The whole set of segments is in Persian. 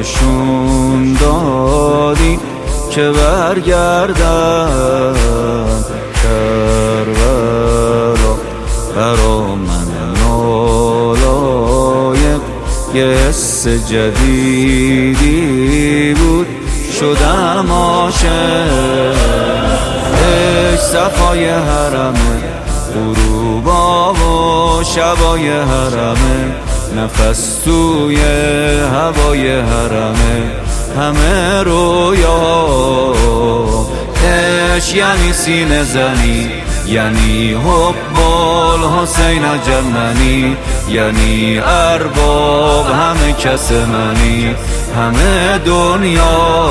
نشون دادی که برگردم کربلا برا من نالایق یه حس جدیدی بود شدم عاشق عشق صفای حرمه غروبا و شبای حرمه نفس توی هوای حرمه همه رویا عشق یعنی سینه زنی یعنی حب الحسین جمنی یعنی ارباب همه کس منی همه دنیا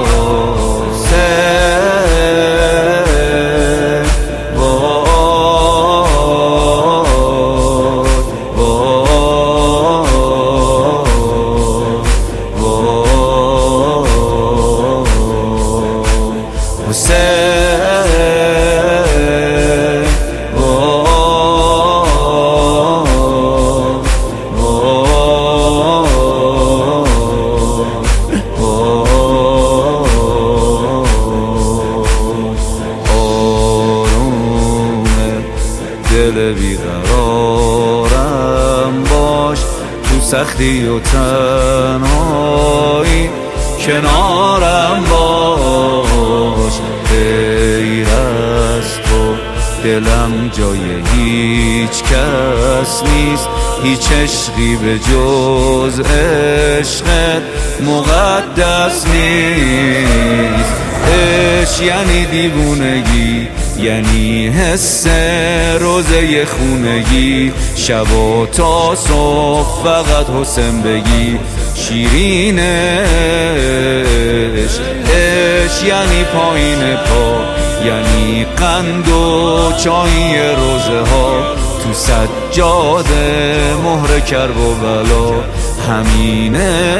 دل بیقرارم باش تو سختی و تنهایی کنارم باش غیر از تو دلم جای هیچ کس نیست هیچ عشقی به جز عشقت مقدس نیست عشق یعنی دیوونگی یعنی حس روزه خونگی شب تا صبح فقط حسین بگی شیرین عشق عشق یعنی پایین پا یعنی قند و چای روزه ها تو سجاده مهر کرب و بلا همینه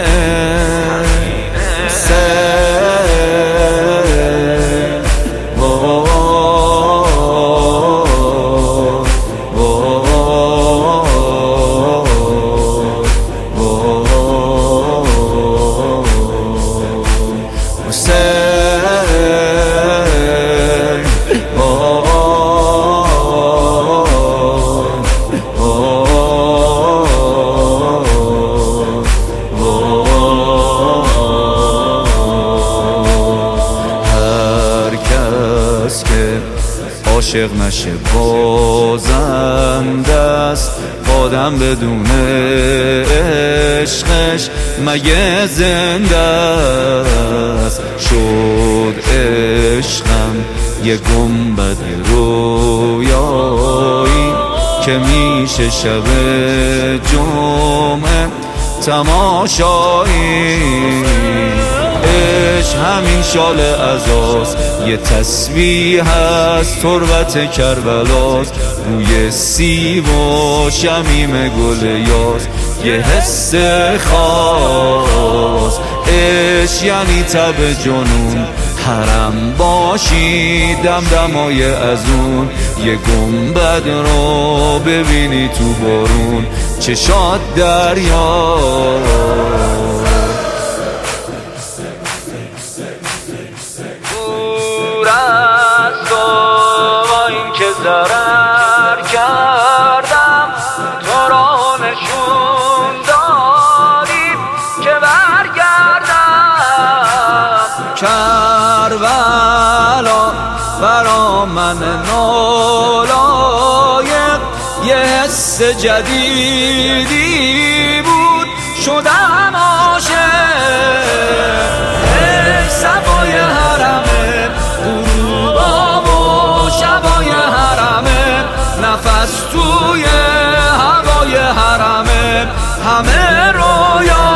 عاشق نشه بازنده است آدم بدون عشقش مگه زنده است شد عشقم یه گنبد رویایی که میشه شب جمعه تماشایی عشق همین شال عزاست یه تسبیح از تربت کربلاست بوی سیب و شمیم گل یاس یه حس خاص عشق یعنی تب جنون حرم باشی دمدمای ازون یه گنبد رو ببینی تو بارون چشات دریا ضرر کردم تو را نشون دادی که برگردم کربلا برا من نالایق یه حس جدیدی بود شدم عاشق صفای حرمه غروبا و شبای حرمه نفس توی هوای حرمه همه رویا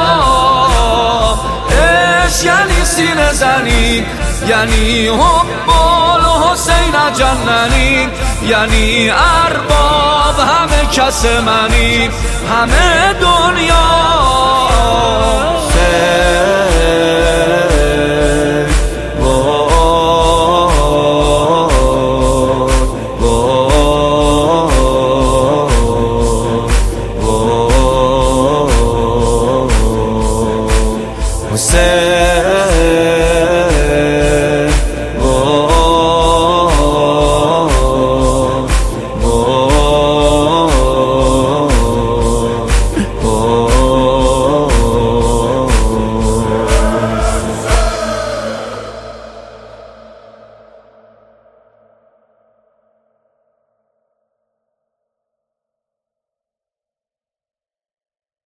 عشق یعنی سینه زنی یعنی حب الحسین جننی یعنی ارباب همه کس منی همه دنیا حسین